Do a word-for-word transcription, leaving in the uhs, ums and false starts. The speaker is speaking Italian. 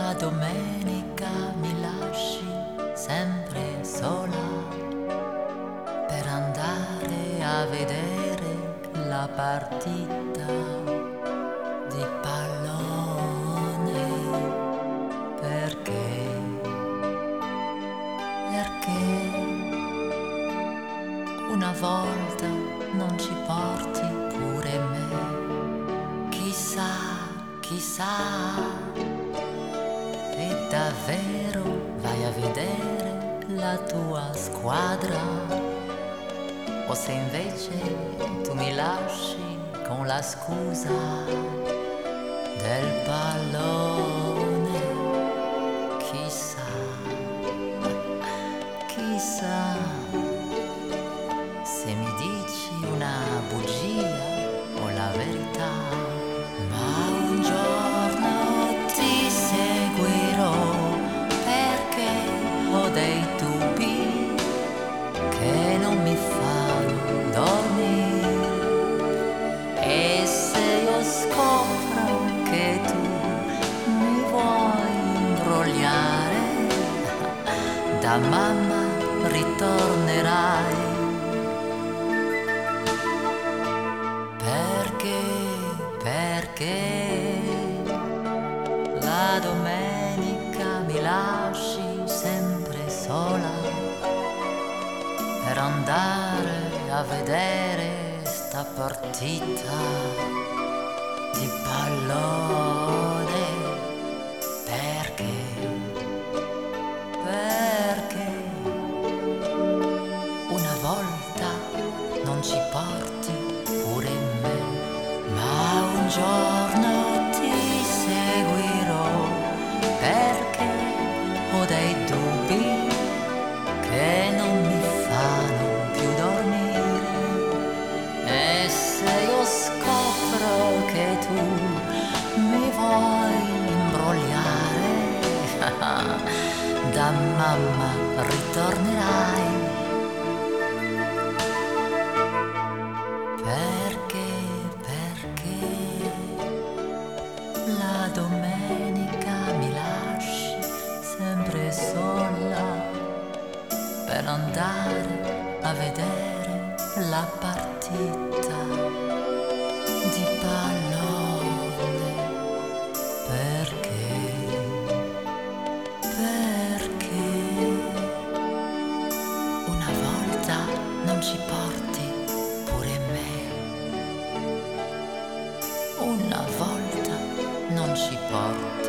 La domenica mi lasci sempre sola per andare a vedere la partita di pallone. Perché? Perché una volta non ci porti pure me? Chissà, chissà, e davvero vai a vedere la tua squadra? O se invece tu mi lasci con la scusa del pallone? Chissà, chissà, se mi dici una bugia o la verità. Ma un giorno ti seguirò perché ho dei dubbi che non mi fanno dormire. E se io scopro che tu mi vuoi imbrogliare, da mamma ritornerai. Perché, perché la domenica mi lasci sempre sola per andare a vedere sta partita di pallone? Perché? Perché una volta non ci porti pure me, ma un giorno ti seguirò perché ho dei dubbi che non mi fanno più dormire. E se io scopro che tu mi vuoi imbrogliare, da mamma ritornerai. Perché, perché la domenica mi lasci sempre sola per andare a vedere la partita di pallone? Perché? Perché una volta non ci porti pure me? Una volta non ci porti